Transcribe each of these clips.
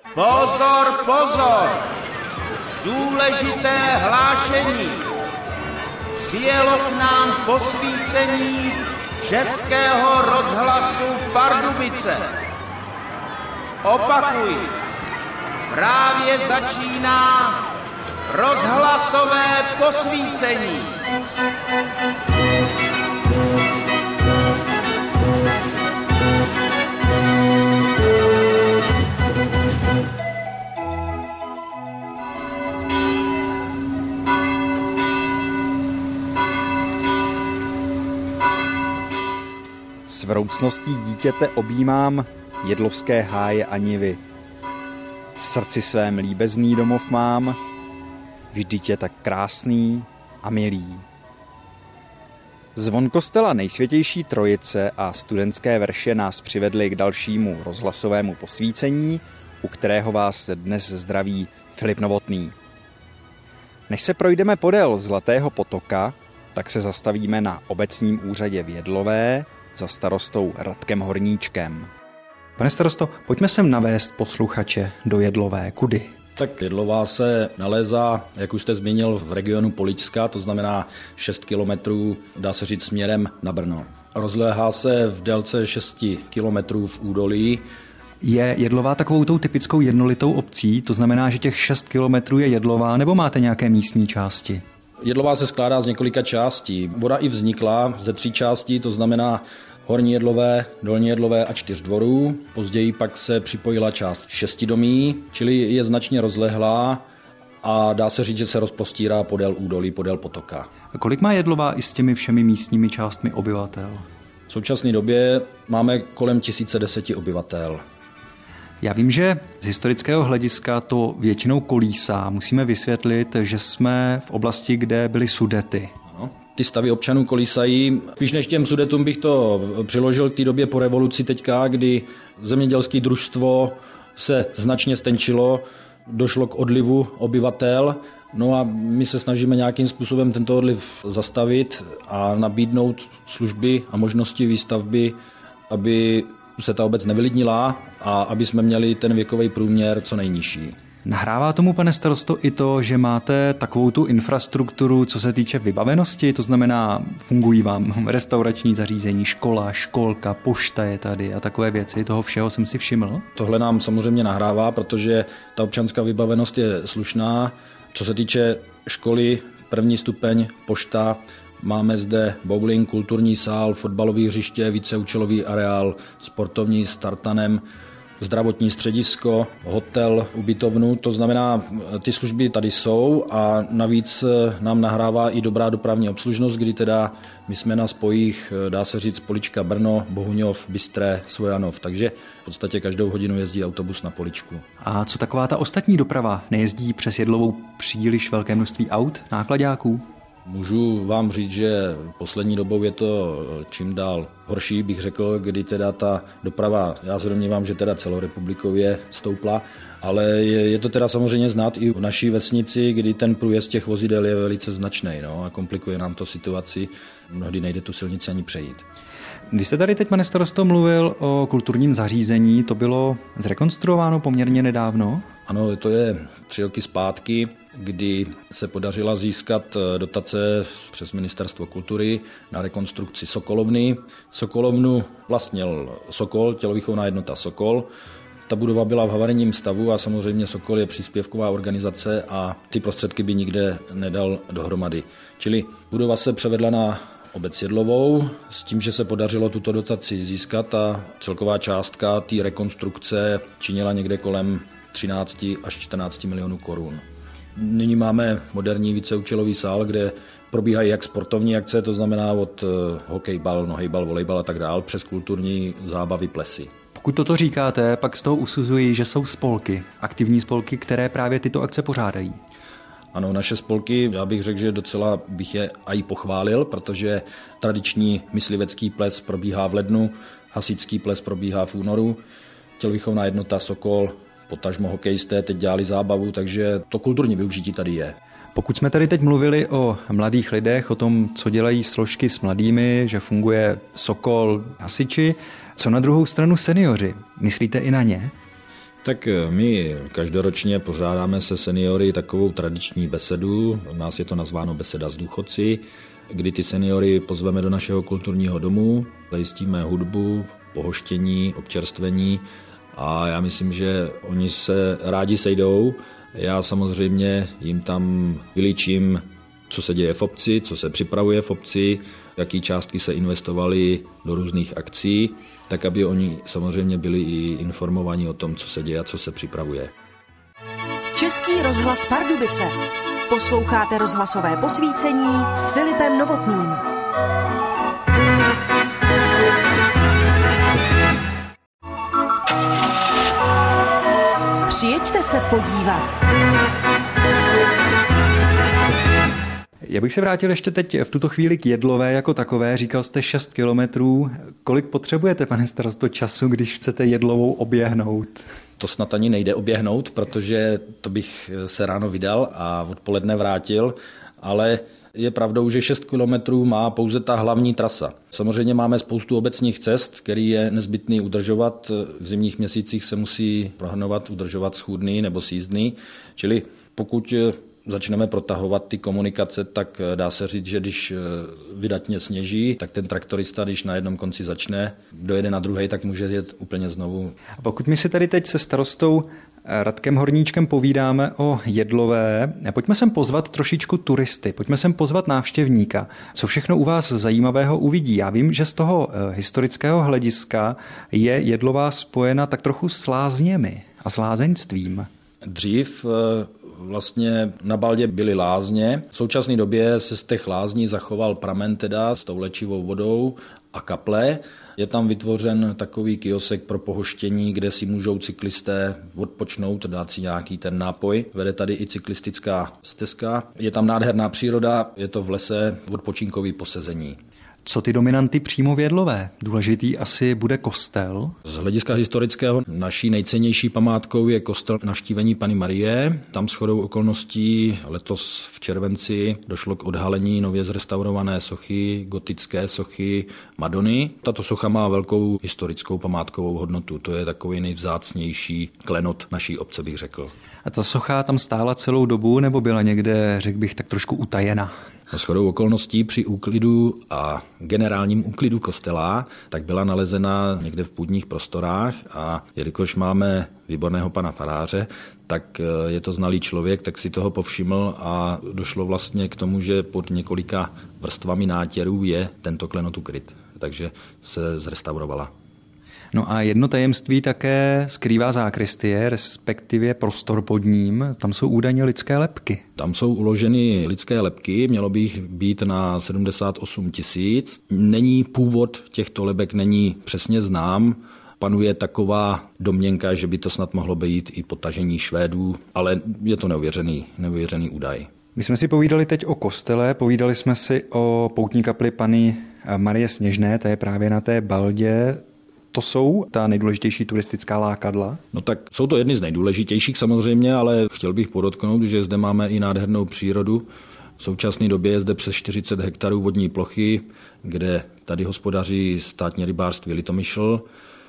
Pozor, pozor! Důležité hlášení. Přijelo k nám posvícení Českého rozhlasu Pardubice. Opakuji, právě začíná rozhlasové posvícení. S vroucností dítěte objímám jedlovské háje a nivy. V srdci svém líbezný domov mám, vždyť je tak krásný a milý. Zvon kostela Nejsvětější Trojice a studentské verše nás přivedly k dalšímu rozhlasovému posvícení, u kterého vás dnes zdraví Filip Novotný. Než se projdeme podél Zlatého potoka, tak se zastavíme na obecním úřadě v Jedlové za starostou Radkem Horníčkem. Pane starosto, pojďme sem navést posluchače do Jedlové. Kudy? Tak Jedlová se nalézá, jak už jste zmínil, v regionu Poličska, to znamená 6 kilometrů, dá se říct, směrem na Brno. Rozléhá se v délce 6 kilometrů v údolí. Je Jedlová takovou tou typickou jednolitou obcí, to znamená, že těch 6 kilometrů je Jedlová, nebo máte nějaké místní části? Jedlová se skládá z několika částí. Voda i vznikla ze 3 částí, to znamená Horní Jedlové, Dolní Jedlové a 4 dvorů. Později pak se připojila část 6 domí, čili je značně rozlehlá a dá se říct, že se rozprostírá podél údolí, podél potoka. A kolik má Jedlová i s těmi všemi místními částmi obyvatel? V současné době máme kolem 1010 obyvatel. Já vím, že z historického hlediska to většinou kolísá. Musíme vysvětlit, že jsme v oblasti, kde byly Sudety. Ano, ty stavy občanů kolísají. Spíš než těm Sudetům bych to přiložil k té době po revoluci teďka, kdy zemědělské družstvo se značně stenčilo, došlo k odlivu obyvatel. No a my se snažíme nějakým způsobem tento odliv zastavit a nabídnout služby a možnosti výstavby, aby se ta obec nevylidnila a aby jsme měli ten věkový průměr co nejnižší. Nahrává tomu, pane starosto, i to, že máte takovou tu infrastrukturu, co se týče vybavenosti, to znamená, fungují vám restaurační zařízení, škola, školka, pošta je tady a takové věci, toho všeho jsem si všiml? Tohle nám samozřejmě nahrává, protože ta občanská vybavenost je slušná. Co se týče školy, 1. stupeň, pošta, máme zde bowling, kulturní sál, fotbalové hřiště, víceúčelový areál, sportovní s tartanem, zdravotní středisko, hotel, ubytovnu, to znamená, ty služby tady jsou a navíc nám nahrává i dobrá dopravní obslužnost, kdy teda my jsme na spojích, dá se říct, Polička, Brno, Bohuňov, Bystré, Svojanov, takže v podstatě každou hodinu jezdí autobus na Poličku. A co taková ta ostatní doprava? Nejezdí přes Jedlovou příliš velké množství aut, nákladáků? Můžu vám říct, že poslední dobou je to čím dál horší, bych řekl, kdy teda ta doprava, já se domnívám, že teda celorepublikově stoupla, ale je to teda samozřejmě znát i v naší vesnici, kdy ten průjezd těch vozidel je velice značný, no, a komplikuje nám to situaci, mnohdy nejde tu silnici ani přejít. Vy jste tady teď, pane starosto, mluvil o kulturním zařízení, to bylo zrekonstruováno poměrně nedávno? Ano, to je 3 roky zpátky, kdy se podařila získat dotace přes Ministerstvo kultury na rekonstrukci Sokolovny. Sokolovnu vlastnil Sokol, tělovýchovná jednota Sokol. Ta budova byla v havarijním stavu a samozřejmě Sokol je příspěvková organizace a ty prostředky by nikde nedal dohromady. Čili budova se převedla na obec Jedlovou s tím, že se podařilo tuto dotaci získat a celková částka té rekonstrukce činila někde kolem 13 až 14 milionů korun. Nyní máme moderní víceúčelový sál, kde probíhají jak sportovní akce, to znamená od hokejbal, nohejbal, volejbal a tak dál, přes kulturní zábavy, plesy. Pokud toto říkáte, pak z toho usuzuji, že jsou spolky, aktivní spolky, které právě tyto akce pořádají. Ano, naše spolky, já bych řekl, že docela bych je i pochválil, protože tradiční myslivecký ples probíhá v lednu, hasičský ples probíhá v únoru, tělovýchovná jednota Sokol, potažmo hokejisté teď dělali zábavu, takže to kulturní využití tady je. Pokud jsme tady teď mluvili o mladých lidech, o tom, co dělají složky s mladými, že funguje Sokol, hasiči, co na druhou stranu seniori? Myslíte i na ně? Tak my každoročně pořádáme se seniory takovou tradiční besedu, u nás je to nazváno beseda s důchodci, kdy ty seniory pozveme do našeho kulturního domu, zajistíme hudbu, pohoštění, občerstvení a já myslím, že oni se rádi sejdou. Já samozřejmě jim tam vylíčím, co se děje v obci, co se připravuje v obci, jaký částky se investovaly do různých akcí, tak aby oni samozřejmě byli i informovaní o tom, co se děje a co se připravuje. Český rozhlas Pardubice. Posloucháte rozhlasové posvícení s Filipem Novotným. Přijeďte se podívat. Já bych se vrátil ještě teď v tuto chvíli k Jedlové jako takové. Říkal jste 6 kilometrů. Kolik potřebujete, pane starosto, času, když chcete Jedlovou oběhnout? To snad ani nejde oběhnout, protože to bych se ráno vydal a odpoledne vrátil, ale je pravdou, že 6 kilometrů má pouze ta hlavní trasa. Samozřejmě máme spoustu obecních cest, který je nezbytný udržovat. V zimních měsících se musí prohnovat, udržovat schůdný nebo sjízdný, čili pokud začneme protahovat ty komunikace, tak dá se říct, že když vydatně sněží, tak ten traktorista, když na jednom konci začne, dojede na druhej, tak může jet úplně znovu. A pokud my si tady teď se starostou Radkem Horníčkem povídáme o Jedlové, pojďme sem pozvat trošičku turisty, pojďme sem pozvat návštěvníka. Co všechno u vás zajímavého uvidí? Já vím, že z toho historického hlediska je Jedlová spojena tak trochu s lázněmi a s lázeňstvím. Dřív vlastně na Baldě byly lázně. V současné době se z těch lázní zachoval pramen teda s tou léčivou vodou a kaple. Je tam vytvořen takový kiosek pro pohoštění, kde si můžou cyklisté odpočnout, dát si nějaký ten nápoj. Vede tady i cyklistická stezka. Je tam nádherná příroda, je to v lese odpočinkový posezení. Co ty dominanty přímo v Jedlové? Důležitý asi bude kostel. Z hlediska historického naší nejcennější památkou je kostel Navštívení Panny Marie. Tam shodou okolností letos v červenci došlo k odhalení nově zrestaurované sochy, gotické sochy Madony. Tato socha má velkou historickou památkovou hodnotu. To je takový nejvzácnější klenot naší obce, bych řekl. A ta socha tam stála celou dobu nebo byla někde, řekl bych, tak trošku utajena? Shodou okolností při úklidu a generálním úklidu kostela tak byla nalezena někde v půdních prostorách a jelikož máme výborného pana faráře, tak je to znalý člověk, tak si toho povšiml a došlo vlastně k tomu, že pod několika vrstvami nátěrů je tento klenot ukryt. Takže se zrestaurovala. No a jedno tajemství také skrývá zákristie, respektive prostor pod ním. Tam jsou údajně lidské lebky. Tam jsou uloženy lidské lebky, mělo by jich být na 78 000. Není původ těchto lebek není přesně znám. Panuje taková domněnka, že by to snad mohlo být i potažení Švédů, ale je to neuvěřený údaj. My jsme si povídali teď o kostele, povídali jsme si o poutní kapli Panny Marie Sněžné, ta je právě na té Baldě. To jsou ta nejdůležitější turistická lákadla? No tak jsou to jedny z nejdůležitějších samozřejmě, ale chtěl bych podotknout, že zde máme i nádhernou přírodu. V současné době je zde přes 40 hektarů vodní plochy, kde tady hospodaří státní rybářství Litomyšl.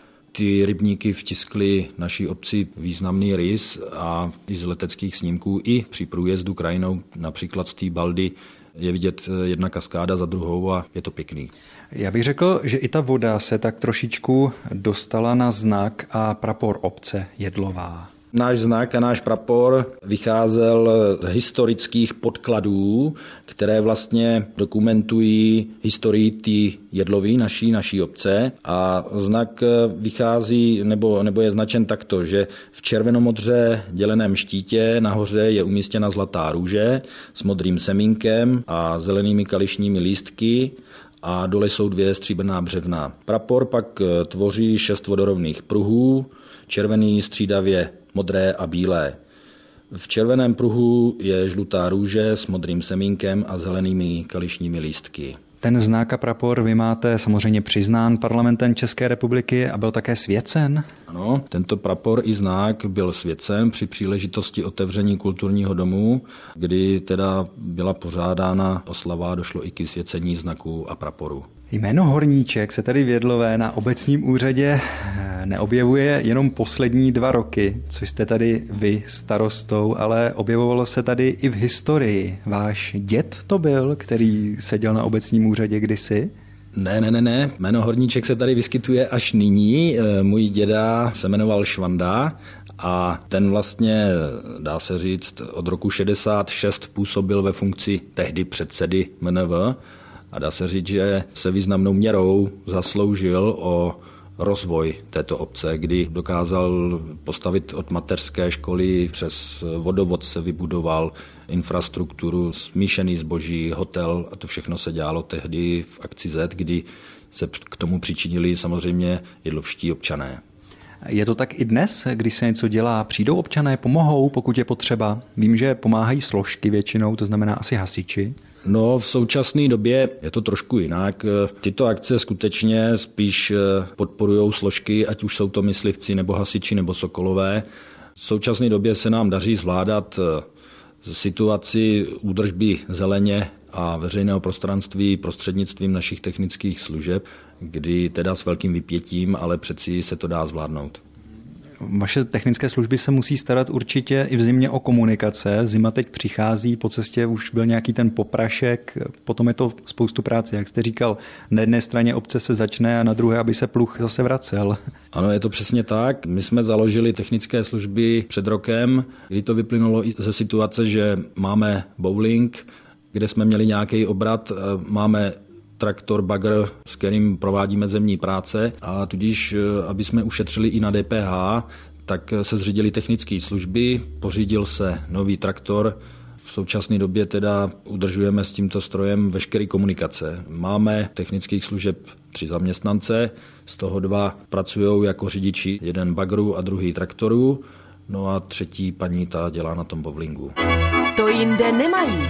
Ty rybníky vtiskly naší obci významný rys a i z leteckých snímků, i při průjezdu krajinou, například z té Baldy, je vidět jedna kaskáda za druhou a je to pěkný. Já bych řekl, že i ta voda se tak trošičku dostala na znak a prapor obce Jedlová. Náš znak a náš prapor vycházel z historických podkladů, které vlastně dokumentují historii té Jedlovy, naší obce. A znak vychází, nebo je značen takto, že v červenomodře děleném štítě nahoře je umístěna zlatá růže s modrým semínkem a zelenými kališními lístky a dole jsou 2 stříbrná břevna. Prapor pak tvoří 6 vodorovných pruhů, červený střídavě modré a bílé. V červeném pruhu je žlutá růže s modrým semínkem a zelenými kališními lístky. Ten znak a prapor vy máte samozřejmě přiznán parlamentem České republiky a byl také svěcen? Ano, tento prapor i znak byl svěcen při příležitosti otevření kulturního domu, kdy teda byla pořádána oslava a došlo i k svěcení znaku a praporu. Jméno Horníček se tady v Jedlové na obecním úřadě neobjevuje jenom poslední 2 roky, což jste tady vy starostou, ale objevovalo se tady i v historii. Váš děd to byl, který seděl na obecním úřadě kdysi? Ne. Jméno Horníček se tady vyskytuje až nyní. Můj děda se jmenoval Švanda a ten vlastně, dá se říct, od roku 66 působil ve funkci tehdy předsedy MNV a dá se říct, že se významnou měrou zasloužil o rozvoj této obce, kdy dokázal postavit od mateřské školy přes vodovod se vybudoval, infrastrukturu, smíšený zboží, hotel a to všechno se dělalo tehdy v akci Z, kdy se k tomu přičinili samozřejmě jedlovští občané. Je to tak i dnes, když se něco dělá, přijdou občané, pomohou, pokud je potřeba? Vím, že pomáhají složky většinou, to znamená asi hasiči. No, v současné době je to trošku jinak. Tyto akce skutečně spíš podporují složky, ať už jsou to myslivci, nebo hasiči, nebo sokolové. V současné době se nám daří zvládat situaci údržby zeleně a veřejného prostranství prostřednictvím našich technických služeb, kdy teda s velkým vypětím, ale přeci se to dá zvládnout. Vaše technické služby se musí starat určitě i v zimě o komunikace. Zima teď přichází, po cestě už byl nějaký ten poprašek, potom je to spoustu práce. Jak jste říkal, na jedné straně obce se začne a na druhé, aby se pluh zase vracel. Ano, je to přesně tak. My jsme založili technické služby před rokem, kdy to vyplynulo i ze situace, že máme bowling, kde jsme měli nějaký obrat, máme traktor, bagr, s kterým provádíme zemní práce a tudíž, aby jsme ušetřili i na DPH, tak se zřídily technické služby, pořídil se nový traktor. V současné době teda udržujeme s tímto strojem veškeré komunikace. Máme technických služeb 3 zaměstnance, z toho 2 pracují jako řidiči, jeden bagru a druhý traktoru, no a 3. paní ta dělá na tom bowlingu. To jinde nemají.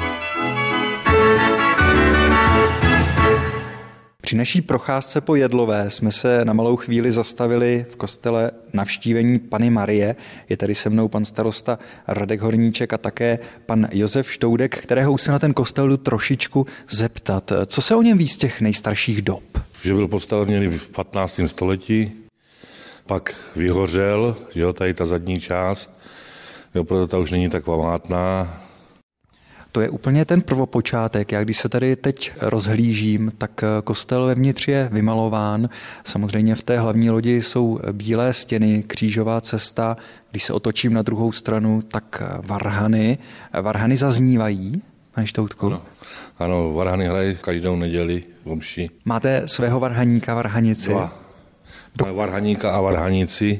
Při naší procházce po Jedlové jsme se na malou chvíli zastavili v kostele Navštívení Panny Marie. Je tady se mnou pan starosta Radek Horníček a také pan Josef Štoudek, kterého už se na ten kostel jdu trošičku zeptat. Co se o něm ví z těch nejstarších dob? Že byl postavený v 15. století, pak vyhořel, jo, tady ta zadní část, jo, proto ta už není tak památná. To je úplně ten prvopočátek. Já když se tady teď rozhlížím, tak kostel vevnitř je vymalován. Samozřejmě v té hlavní lodi jsou bílé stěny, křížová cesta. Když se otočím na druhou stranu, tak varhany. Varhany zaznívají, pane Štoutku? Ano, varhany hrají každou neděli v omši. Máte svého varhaníka, varhanici? 2. Varhaníka a varhanici,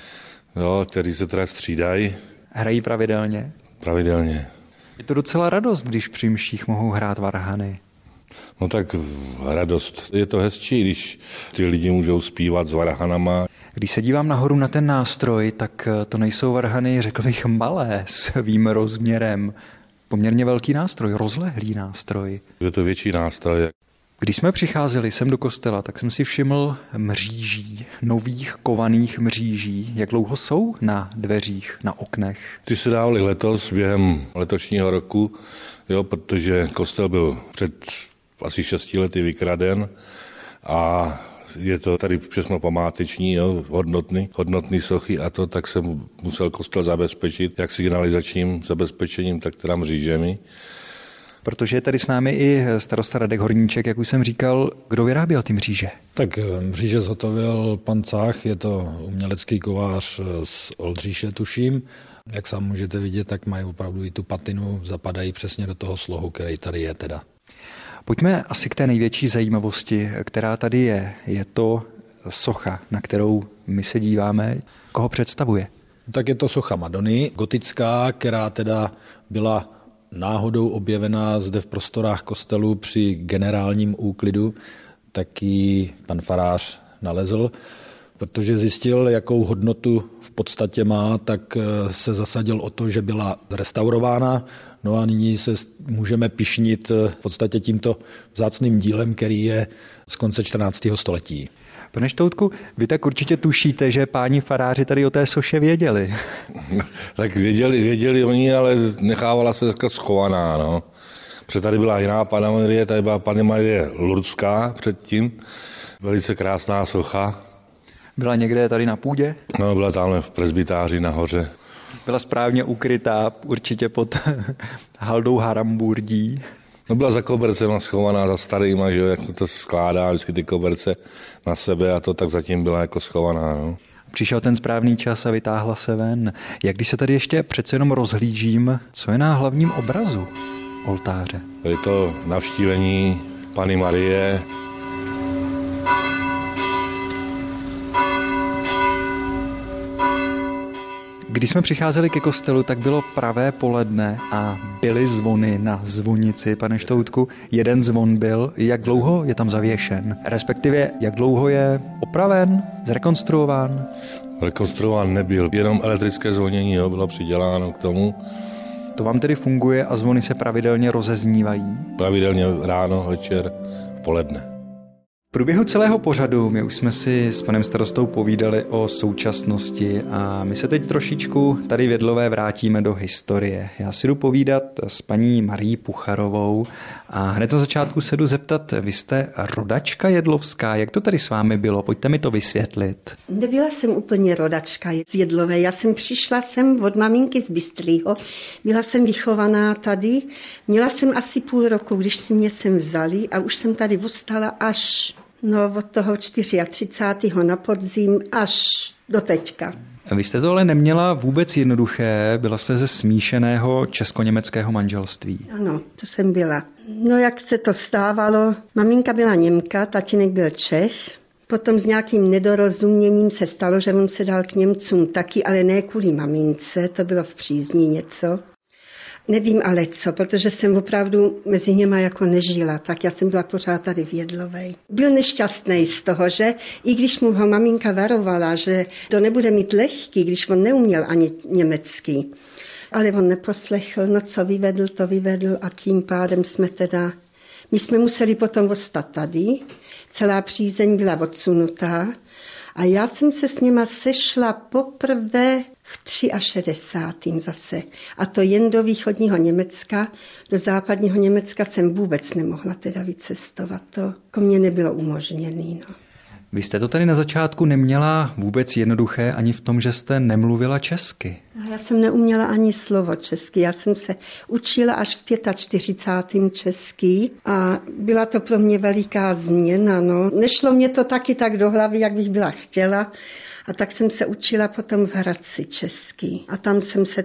jo, který se teda střídají. Hrají pravidelně? Pravidelně. Je to docela radost, když při mších mohou hrát varhany. No tak radost. Je to hezčí, když ty lidi můžou zpívat s varhanama. Když se dívám nahoru na ten nástroj, tak to nejsou varhany, řekl bych, malé svým rozměrem. Poměrně velký nástroj, rozlehlý nástroj. Je to větší nástroj. Když jsme přicházeli sem do kostela, tak jsem si všiml mříží, nových kovaných mříží. Jak dlouho jsou na dveřích, na oknech? Ty se dávaly letos během letošního roku, jo, protože kostel byl před asi 6 lety vykraden a je to tady všechno památeční, jo, hodnotný sochy a to, tak se musel kostel zabezpečit, jak signalizačním zabezpečením, tak teda mřížemi. Protože je tady s námi i starosta Radek Horníček, jak už jsem říkal, kdo vyráběl ty mříže? Tak mříže zhotovil pan Cách, je to umělecký kovář z Oldříše, tuším. Jak sám můžete vidět, tak mají opravdu i tu patinu, zapadají přesně do toho slohu, který tady je teda. Pojďme asi k té největší zajímavosti, která tady je. Je to socha, na kterou my se díváme. Koho představuje? Tak je to socha Madony, gotická, která teda byla náhodou objevená zde v prostorách kostelu při generálním úklidu, tak ji pan farář nalezl, protože zjistil, jakou hodnotu v podstatě má, tak se zasadil o to, že byla restaurována. No a nyní se můžeme pyšnit v podstatě tímto vzácným dílem, který je z konce 14. století. Pane Štoutku, vy tak určitě tušíte, že páni faráři tady o té soše věděli. Tak věděli oni, ale nechávala se schovaná, no. Protože tady byla jiná Panna Marie, tady byla Panna Marie Lurdská předtím, velice krásná socha. Byla někde tady na půdě? No, byla tamhle v presbytáři nahoře. Byla správně ukrytá, určitě pod haldou haramburdí. No, byla za kobercema schovaná, za starýma, že jo, jak to skládá vždycky ty koberce na sebe a to tak zatím byla jako schovaná. No. Přišel ten správný čas a vytáhla se ven. Jak když se tady ještě přece jenom rozhlížím, co je na hlavním obrazu oltáře? Je to navštívení Panny Marie. Když jsme přicházeli ke kostelu, tak bylo pravé poledne a byly zvony na zvonici, pane Štoutku. Jeden zvon byl, jak dlouho je tam zavěšen? Respektive, jak dlouho je opraven, zrekonstruován? Rekonstruován nebyl, jenom elektrické zvonění bylo přiděláno k tomu. To vám tedy funguje a zvony se pravidelně rozeznívají? Pravidelně ráno, večer, poledne. V průběhu celého pořadu my už jsme si s panem starostou povídali o současnosti a my se teď trošičku tady v Jedlové vrátíme do historie. Já si jdu povídat s paní Marií Pucharovou a hned na začátku se jdu zeptat, vy jste rodačka jedlovská, jak to tady s vámi bylo? Pojďte mi to vysvětlit. Nebyla jsem úplně rodačka z Jedlové, já jsem přišla sem od maminky z Bystrýho, byla jsem vychovaná tady, měla jsem asi půl roku, když si mě sem vzali a už jsem tady ostala až od toho 34. na podzim až do teďka. Vy jste to ale neměla vůbec jednoduché, byla jste ze smíšeného česko-německého manželství. Ano, to jsem byla. No jak se to stávalo, maminka byla Němka, tatínek byl Čech, potom s nějakým nedorozuměním se stalo, že on se dal k Němcům taky, ale ne kvůli mamince, to bylo v přízní něco. Nevím ale co, protože jsem opravdu mezi něma jako nežila, tak já jsem byla pořád tady v Jedlovej. Byl nešťastný z toho, že i když mu ho maminka varovala, že to nebude mít lehký, když on neuměl ani německy. Ale on neposlechl, no co vyvedl, to vyvedl a tím pádem my jsme museli potom ostat tady, celá přízeň byla odsunutá a já jsem se s něma sešla poprvé v 63. zase. A to jen do východního Německa, do západního Německa jsem vůbec nemohla teda vycestovat. To ko mně nebylo umožněné. No. Vy jste to tady na začátku neměla vůbec jednoduché ani v tom, že jste nemluvila česky. Já jsem neuměla ani slovo česky. Já jsem se učila až v 45. česky a byla to pro mě veliká změna. No. Nešlo mě to taky tak do hlavy, jak bych byla chtěla. A tak jsem se učila potom v Hradci česky. A tam jsem se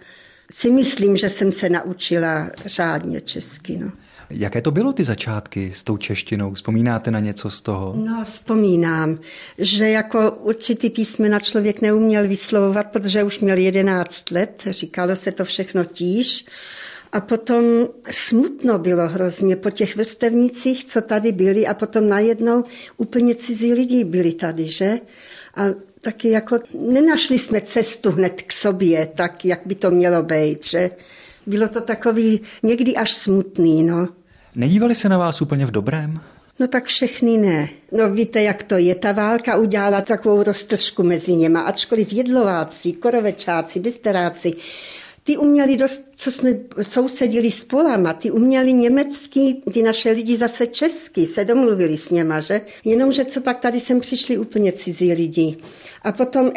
si myslím, že jsem se naučila řádně česky. No. Jaké to bylo ty začátky s tou češtinou? Vzpomínáte na něco z toho? No, vzpomínám, že jako určitý písmena člověk neuměl vyslovovat, protože už měl 11 let, říkalo se to všechno tíž. A potom smutno bylo hrozně po těch vrstevnicích, co tady byli a potom najednou úplně cizí lidi byli tady, že? A taky jako nenašli jsme cestu hned k sobě, tak jak by to mělo být, že? Bylo to takový někdy až smutný, no. Nedívali se na vás úplně v dobrém? No tak všechny ne. No víte, jak to je. Ta válka udělala takovou roztržku mezi něma, ačkoliv Jedlováci, Korovečáci, Bysteráci, ty uměli dost, co jsme sousedili s Polama, ty uměli německy, ty naše lidi zase česky, se domluvili s něma, že? Jenomže co pak tady sem přišli úplně cizí lidi. A potom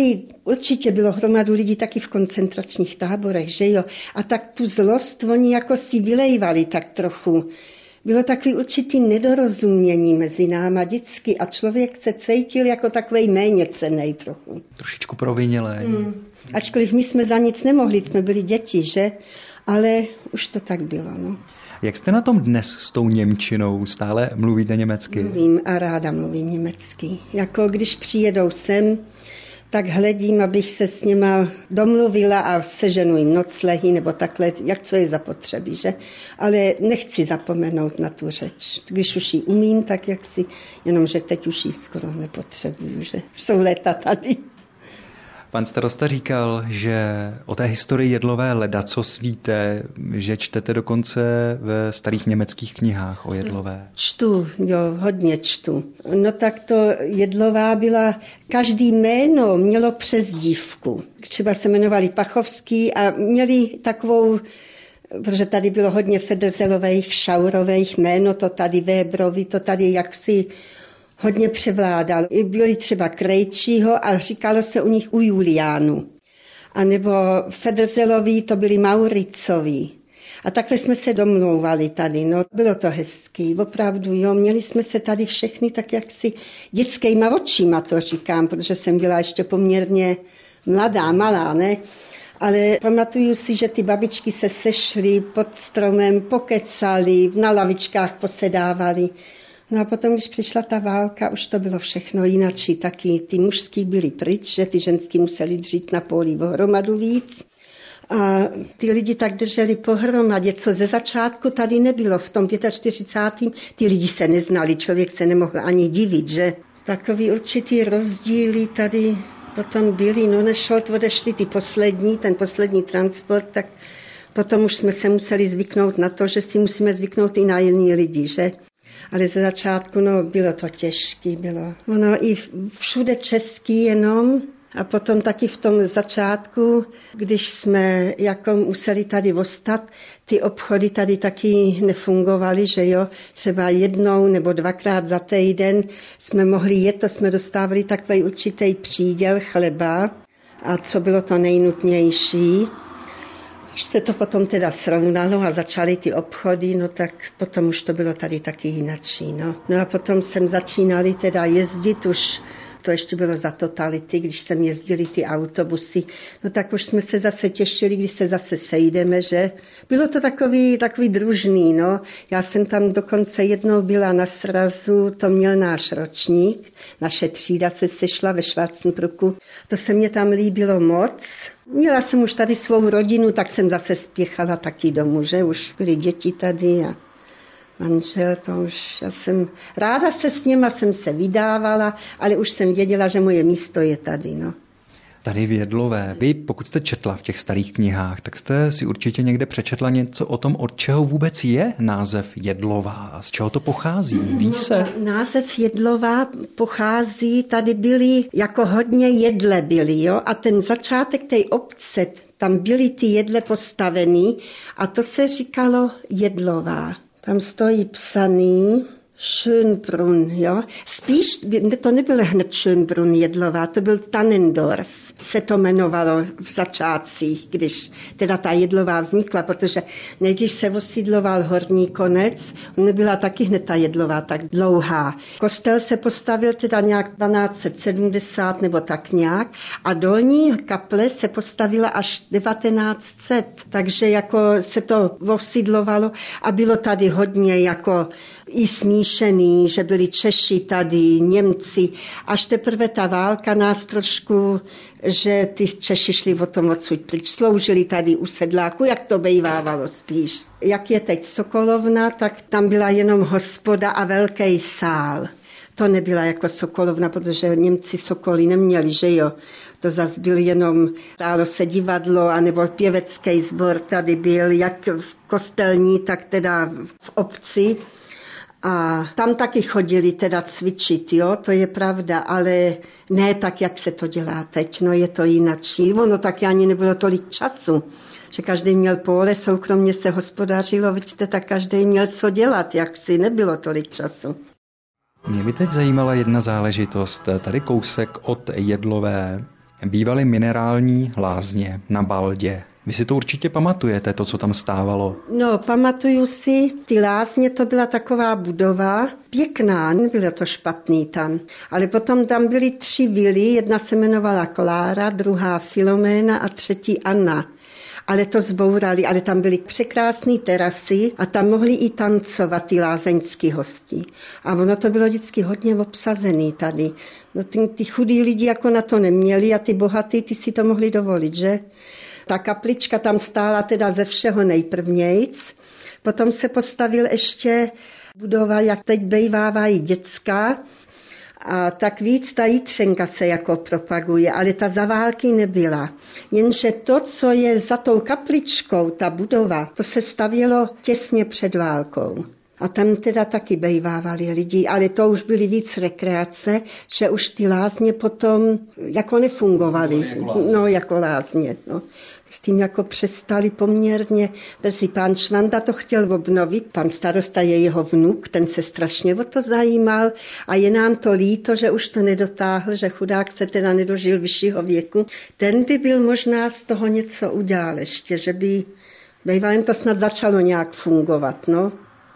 určitě bylo hromadu lidí taky v koncentračních táborech, že jo? A tak tu zlost oni jako si vylejvali tak trochu. Bylo takový určitý nedorozumění mezi náma vždycky a člověk se cítil jako takovej méněcennej trochu. Trošičku provinilé. Ačkoliv my jsme za nic nemohli, jsme byli děti, že? Ale už to tak bylo, no. Jak jste na tom dnes s tou němčinou? Stále mluvíte německy? Mluvím a ráda mluvím německy. Jako když přijedou sem, tak hledím, abych se s nima domluvila a seženu jim noclehy nebo takhle, jak co je zapotřebí, že? Ale nechci zapomenout na tu řeč. Když už ji umím, tak jak si, jenomže teď už ji skoro nepotřebuju, že? Jsou léta tady. Pan starosta říkal, že o té historii Jedlové ledacos víte, že čtete dokonce ve starých německých knihách o Jedlové. Čtu, jo, hodně čtu. No tak to Jedlová byla, každý jméno mělo přezdívku. Třeba se jmenovali Pachovský a měli takovou protože tady bylo hodně Federzelových, Šaurových, jméno to tady, Vébrovi, to tady jaksi hodně převládal. Byli třeba Krejčího a říkalo se u nich u Juliánu. A nebo Federzeloví to byli Mauricovi. A takhle jsme se domlouvali tady, no. Bylo to hezký, opravdu, jo. Měli jsme se tady všechny tak jaksi dětskýma očima, to říkám, protože jsem byla ještě poměrně mladá, malá, ne? Ale pamatuju si, že ty babičky se sešly pod stromem, pokecali, na lavičkách posedávali. No a potom, když přišla ta válka, už to bylo všechno jinačí. Taky ty mužský byli pryč, že ty ženský museli dřít na poli hromadu víc. A ty lidi tak drželi pohromadě, co ze začátku tady nebylo. V tom 45. ty lidi se neznali, člověk se nemohl ani divit, že? Takový určitý rozdíly tady potom byly, no než odešli ty ten poslední transport, tak potom už jsme se museli zvyknout na to, že si musíme zvyknout i na jiný lidi, že? Ale ze začátku, no, bylo to těžké, bylo. Ono i všude český jenom a potom taky v tom začátku, když jsme jako museli tady ostat, ty obchody tady taky nefungovaly, že jo, třeba jednou nebo dvakrát za týden jsme mohli jet, to jsme dostávali takový určitý příděl chleba a co bylo to nejnutnější. Když se to potom teda srovnalo a začaly ty obchody, no tak potom už to bylo tady taky jinačí, no. No a potom jsem začínali teda jezdit už, to ještě bylo za totality, když jsem jezdili ty autobusy, no tak už jsme se zase těšili, když se zase sejdeme, že bylo to takový družný, no. Já jsem tam dokonce jednou byla na srazu, to měl náš ročník, naše třída se sešla ve Schwarzenbrucku, to se mě tam líbilo moc. Měla jsem už tady svou rodinu, tak jsem zase spěchala taky domů, že už byly děti tady a manžel, to už, já jsem ráda se s něma jsem se vydávala, ale už jsem věděla, že moje místo je tady, no. Tady v Jedlové. Vy, pokud jste četla v těch starých knihách, tak jste si určitě někde přečetla něco o tom, od čeho vůbec je název Jedlová. Z čeho to pochází? Ví se? Název Jedlová pochází, tady byly, jako hodně jedle byly, jo? A ten začátek té obce, tam byly ty jedle postavený a to se říkalo Jedlová. Tam stojí psaný Schönbrunn, jo. Spíš to nebyl hned Schönbrunn Jedlová, to byl Tannendorf, se to jmenovalo v začátcích, když teda ta Jedlová vznikla, protože nejdřív se osídloval Horní Konec, nebyla taky hned ta Jedlová tak dlouhá. Kostel se postavil teda nějak 1270 nebo tak nějak a dolní kaple se postavila až 1900, takže jako se to osídlovalo a bylo tady hodně jako i smíšený, že byli Češi tady, Němci. Až teprve ta válka nás trošku, že ty Češi šli o tom odsud pryč, sloužili tady u sedláku, jak to bejvávalo spíš. Jak je teď Sokolovna, tak tam byla jenom hospoda a velký sál. To nebyla jako Sokolovna, protože Němci Sokoly neměli, že jo. To zas byl jenom, hrálo se divadlo, anebo pěvecký sbor tady byl, jak v kostelní, tak teda v obci. A tam taky chodili teda cvičit, jo, to je pravda, ale ne tak, jak se to dělá teď, no je to jinačí. Ono taky ani nebylo tolik času, že každý měl pole, soukromně se hospodařilo, vidíte, tak každý měl co dělat, jak si nebylo tolik času. Mě by teď zajímala jedna záležitost. Tady kousek od Jedlové bývaly minerální lázně na Baldě. Vy si to určitě pamatujete, to, co tam stávalo? No, pamatuju si, ty lázně, to byla taková budova, pěkná, nebylo to špatný tam. Ale potom tam byly 3 vily, jedna se jmenovala Klára, druhá Filoména a třetí Anna. Ale to zbourali, ale tam byly překrásné terasy a tam mohli i tancovat ty lázeňský hosti. A ono to bylo vždycky hodně obsazený tady. No, ty chudí lidi jako na to neměli a ty bohatý, ty si to mohli dovolit, že? Ta kaplička tam stála teda ze všeho nejprvnějc. Potom se postavil ještě budova, jak teď bejvává i dětská. A tak víc ta Jitřenka se jako propaguje, ale ta za války nebyla. Jenže to, co je za tou kapličkou, ta budova, to se stavělo těsně před válkou. A tam teda taky bejvávali lidi, ale to už byly víc rekreace, že už ty lázně potom jako nefungovaly. No, jako lázně, no. S tím jako přestali poměrně brzy. Pán Švanda to chtěl obnovit, pan starosta je jeho vnuk, ten se strašně o to zajímal a je nám to líto, že už to nedotáhl, že chudák se teda nedožil vyššího věku. Ten by byl možná z toho něco udělal ještě, že by bývalém to snad začalo nějak fungovat, no.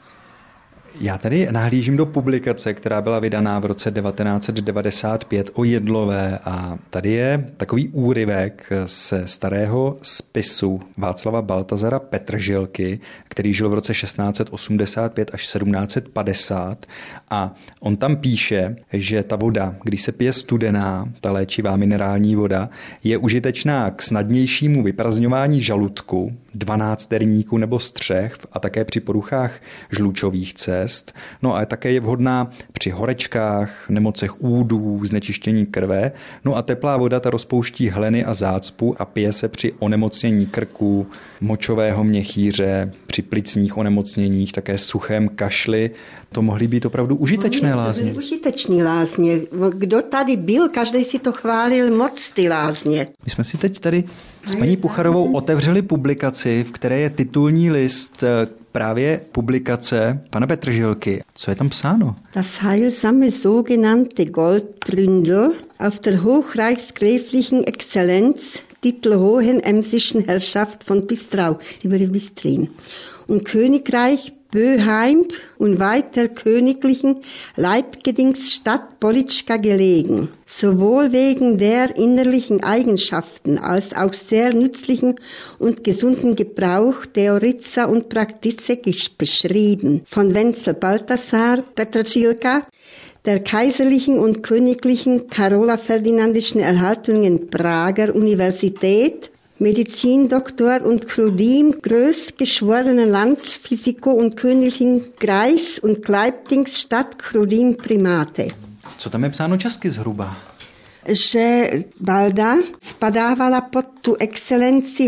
Já tady nahlížím do publikace, která byla vydaná v roce 1995 o Jedlové a tady je takový úryvek ze starého spisu Václava Baltazara Petržilky, který žil v roce 1685 až 1750 a on tam píše, že ta voda, když se pije studená, ta léčivá minerální voda, je užitečná k snadnějšímu vyprazňování žaludku, 12 derníků nebo střev a také při poruchách žlučových cest. No a také je vhodná při horečkách, nemocech údů, znečištění krve. No a teplá voda ta rozpouští hleny a zácpu a pije se při onemocnění krku, močového měchýře, při plicních onemocněních, také suchém kašli. To mohly být opravdu užitečné lázně. Užitečný lázně. Kdo tady byl, každý si to chválil moc, ty lázně. My jsme si teď tady s paní Pucharovou otevřeli publikaci, v které je titulní list právě publikace pana Petržilky. Co je tam psáno? Das heilsame sogenannte Goldbründel auf der hochreichsgräflichen Exzellenz Titel Hohenemsischen Herrschaft von Pistrau, über Bistrin, und Königreich Böheim und weiter königlichen Leibgedingsstadt Politschka gelegen, sowohl wegen der innerlichen Eigenschaften als auch sehr nützlichen und gesunden Gebrauch Theoritza und Praktice beschrieben. Von Wenzel Balthasar Petržilka, der kaiserlichen und königlichen Carola Ferdinandischen Erhaltung in Prager Universität, Medizindoktor und Krudim, größtgeschworener Landsphysiker und königlichen Kreis und Kleibdingsstadt Krudim Primate. Co tam je psáno česky zhruba? Že Balda spadávala pod tu excelenci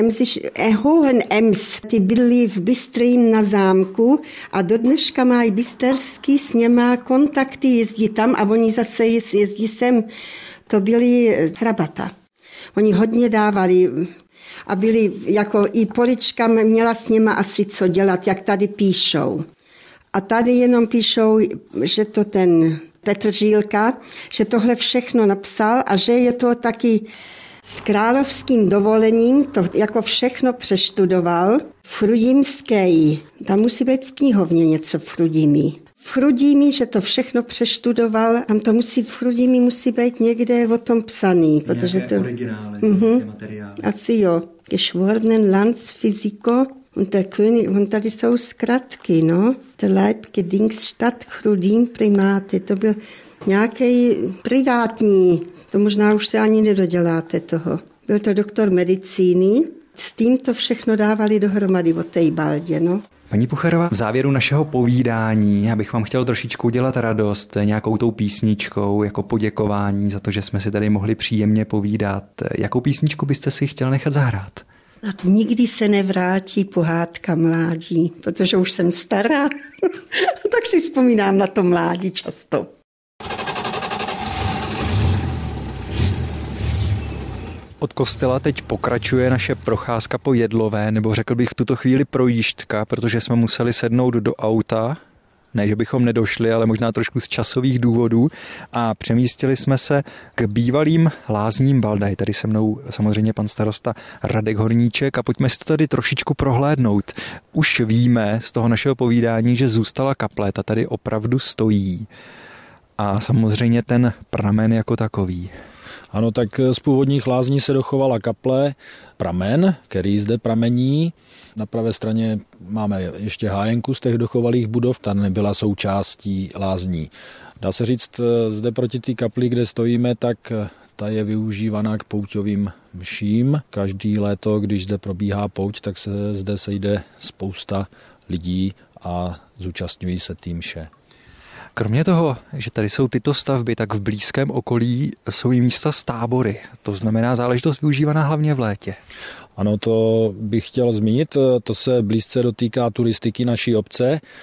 Hohenems. Ty byli v Bystrým na zámku a do dneška mají bysterský s něma kontakty, jezdí tam a oni zase jezdí sem. To byli hrabata. Oni hodně dávali a byli, jako i Polička měla s něma asi co dělat, jak tady píšou. A tady jenom píšou, že to ten Petržilka, že tohle všechno napsal a že je to taky s královským dovolením, to jako všechno přeštudoval. Chrudimský, tam musí být v knihovně něco v Chrudimi. V Chrudimi, že to všechno přeštudoval, tam to musí v Chrudimi musí být někde o tom psaný. Protože to originály, materiály. Asi jo. Geschworenen Landsphysiker und der König, und tady jsou zkratky, no. Der Leibgedingsstadt Chrudim Primate, to byl nějaký privátní, to možná už se ani nedoděláte toho. Byl to doktor medicíny, s tím to všechno dávali dohromady o té Baldě, no. Paní Pucharová, v závěru našeho povídání, já bych vám chtěl trošičku udělat radost nějakou tou písničkou jako poděkování za to, že jsme si tady mohli příjemně povídat. Jakou písničku byste si chtěl nechat zahrát? Snad nikdy se nevrátí pohádka mládí, protože už jsem stará, tak si vzpomínám na to mládí často. Od kostela teď pokračuje naše procházka po Jedlové, nebo řekl bych v tuto chvíli projížďka, protože jsme museli sednout do auta, ne, že bychom nedošli, ale možná trošku z časových důvodů a přemístili jsme se k bývalým lázním Balda. Je tady se mnou samozřejmě pan starosta Radek Horníček a pojďme si to tady trošičku prohlédnout. Už víme z toho našeho povídání, že zůstala kaple, ta tady opravdu stojí a samozřejmě ten pramen jako takový. Ano, tak z původních lázní se dochovala kaple, pramen, který zde pramení. Na pravé straně máme ještě hájenku z těch dochovalých budov, ta nebyla součástí lázní. Dá se říct, zde proti té kapli, kde stojíme, tak ta je využívaná k pouťovým mším. Každý léto, když zde probíhá pouť, tak se zde sejde spousta lidí a zúčastňují se té mše. Kromě toho, že tady jsou tyto stavby, tak v blízkém okolí jsou i místa s tábory. To znamená záležitost využívaná hlavně v létě. Ano, to bych chtěl zmínit. To se blízce dotýká turistiky naší obce,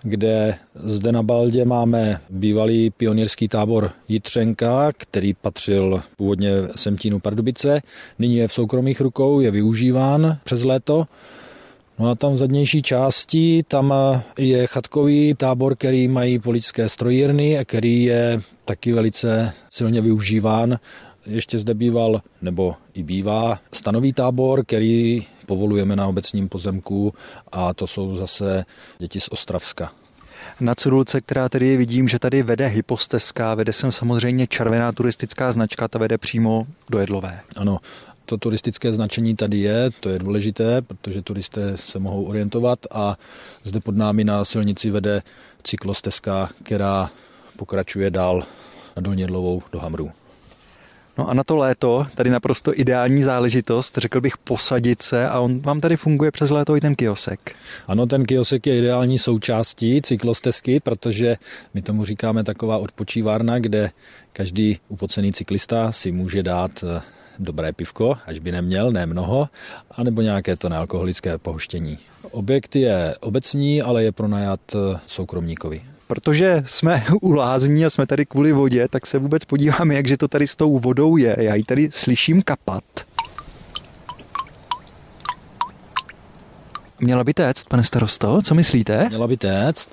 kde zde na Baldě máme bývalý pionýrský tábor Jitřenka, který patřil původně Semtínu Pardubice. Nyní je v soukromých rukou, je využíván přes léto. No a tam v zadnější části tam je chatkový tábor, který mají poličské strojírny a který je taky velice silně využíván. Ještě zde býval, nebo i bývá, stanový tábor, který povolujeme na obecním pozemku a to jsou zase děti z Ostravska. Na cedulce, která tady vidím, že tady vede hypostezka, vede sem samozřejmě červená turistická značka, ta vede přímo do Jedlové. Ano, to turistické značení tady je, to je důležité, protože turisté se mohou orientovat a zde pod námi na silnici vede cyklostezka, která pokračuje dál na Dolní Jedlovou do Hamrů. No a na to léto, tady naprosto ideální záležitost, řekl bych posadit se a on vám tady funguje přes léto i ten kiosek. Ano, ten kiosek je ideální součástí cyklostezky, protože my tomu říkáme taková odpočívárna, kde každý upocený cyklista si může dát dobré pivko, až by neměl, ne mnoho, anebo nějaké to nealkoholické pohoštění. Objekt je obecní, ale je pronajat soukromníkovi. Protože jsme u lázní a jsme tady kvůli vodě, tak se vůbec podíváme, jakže to tady s tou vodou je. Já ji tady slyším kapat. Měla by téct, pane starosto, co myslíte? Měla by téct.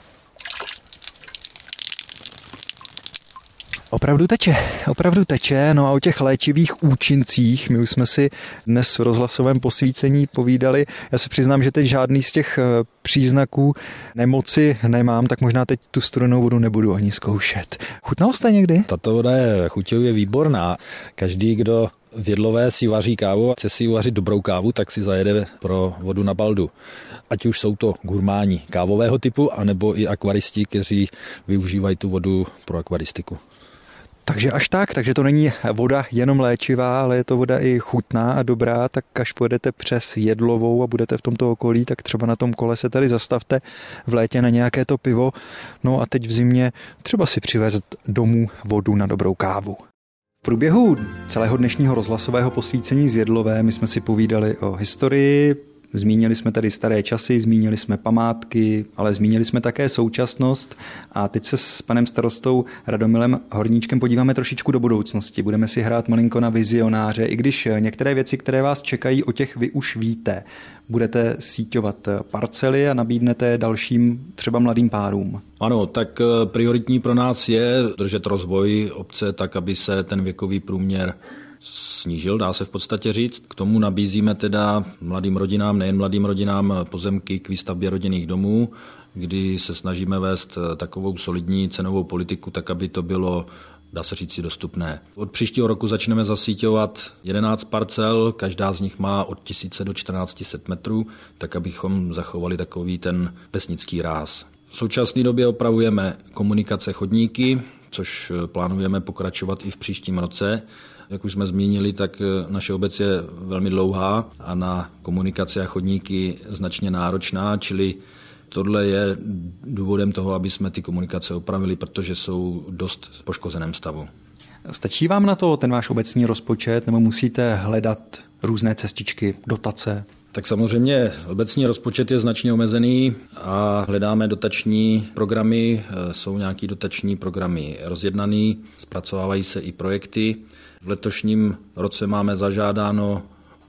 Opravdu teče, no a o těch léčivých účincích, my už jsme si dnes v rozhlasovém posvícení povídali, já se přiznám, že teď žádný z těch příznaků nemoci nemám, tak možná teď tu studenou vodu nebudu ani zkoušet. Chutnalo jste někdy? Tato voda je chuťově výborná. Každý, kdo v Jedlové si vaří kávu a chce si uvařit dobrou kávu, tak si zajede pro vodu na Baldu. Ať už jsou to gurmáni kávového typu, anebo i akvaristi, kteří využívají tu vodu pro akvaristiku. Takže až tak, takže to není voda jenom léčivá, ale je to voda i chutná a dobrá, tak až pojedete přes Jedlovou a budete v tomto okolí, tak třeba na tom kole se tady zastavte v létě na nějaké to pivo, no a teď v zimě třeba si přivést domů vodu na dobrou kávu. V průběhu celého dnešního rozhlasového posvícení z Jedlové my jsme si povídali o historii, zmínili jsme tady staré časy, zmínili jsme památky, ale zmínili jsme také současnost a teď se s panem starostou Radomilem Horníčkem podíváme trošičku do budoucnosti. Budeme si hrát malinko na vizionáře, i když některé věci, které vás čekají, o těch vy už víte. Budete síťovat parcely a nabídnete dalším třeba mladým párům. Ano, tak prioritní pro nás je držet rozvoj obce tak, aby se ten věkový průměr snížil, dá se v podstatě říct. K tomu nabízíme teda mladým rodinám, nejen mladým rodinám, pozemky k výstavbě rodinných domů, kdy se snažíme vést takovou solidní cenovou politiku, tak aby to bylo, dá se říct, si dostupné. Od příštího roku začneme zasíťovat 11 parcel, každá z nich má od 1000 do 1400 metrů, tak abychom zachovali takový ten vesnický ráz. V současné době opravujeme komunikace, chodníky, což plánujeme pokračovat i v příštím roce. Jak už jsme zmínili, tak naše obec je velmi dlouhá a na komunikace a chodníky značně náročná, čili tohle je důvodem toho, aby jsme ty komunikace opravili, protože jsou dost v poškozeném stavu. Stačí vám na to ten váš obecní rozpočet, nebo musíte hledat různé cestičky, dotace? Tak samozřejmě obecní rozpočet je značně omezený a hledáme dotační programy, jsou nějaké dotační programy rozjednaný, zpracovávají se i projekty. V letošním roce máme zažádáno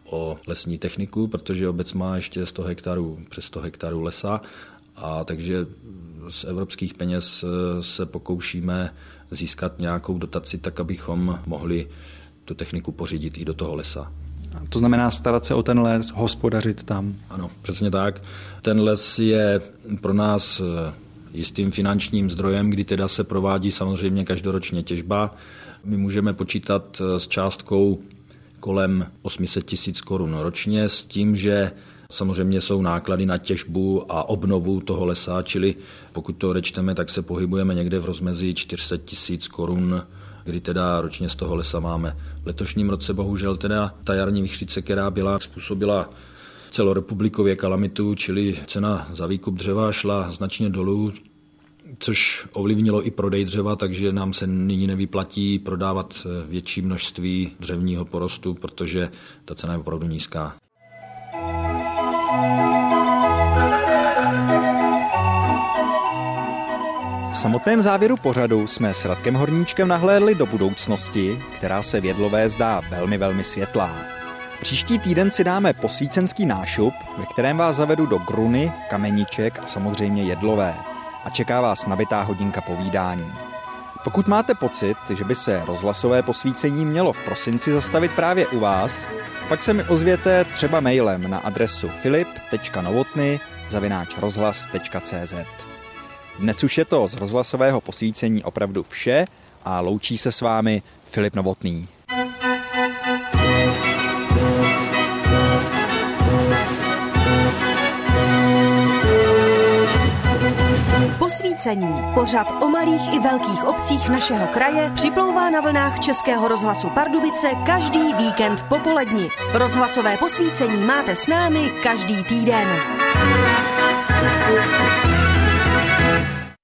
o lesní techniku, protože obec má ještě přes 100 hektarů lesa, a takže z evropských peněz se pokoušíme získat nějakou dotaci, tak abychom mohli tu techniku pořídit i do toho lesa. To znamená starat se o ten les, hospodařit tam. Ano, přesně tak. Ten les je pro nás jistým finančním zdrojem, kdy teda se provádí samozřejmě každoročně těžba. My můžeme počítat s částkou kolem 800 000 korun ročně s tím, že samozřejmě jsou náklady na těžbu a obnovu toho lesa, čili pokud to odečteme, tak se pohybujeme někde v rozmezí 400 000 korun, kdy teda ročně z toho lesa máme. V letošním roce bohužel teda ta jarní vichřice, která byla, způsobila celorepublikově kalamitu, čili cena za výkup dřeva šla značně dolů, což ovlivnilo i prodej dřeva, takže nám se nyní nevyplatí prodávat větší množství dřevního porostu, protože ta cena je opravdu nízká. V samotném závěru pořadu jsme s Radkem Horníčkem nahlédli do budoucnosti, která se v Jedlové zdá velmi, velmi světlá. Příští týden si dáme posvícenský nášup, ve kterém vás zavedu do Gruny, Kameniček a samozřejmě Jedlové. A čeká vás nabitá hodinka povídání. Pokud máte pocit, že by se rozhlasové posvícení mělo v prosinci zastavit právě u vás, pak se mi ozvěte třeba mailem na adresu filip.novotny@rozhlas.cz. Dnes už je to z rozhlasového posvícení opravdu vše a loučí se s vámi Filip Novotný. Posvícení. Pořad o malých i velkých obcích našeho kraje připlouvá na vlnách Českého rozhlasu Pardubice každý víkend po poledni. Rozhlasové posvícení máte s námi každý týden.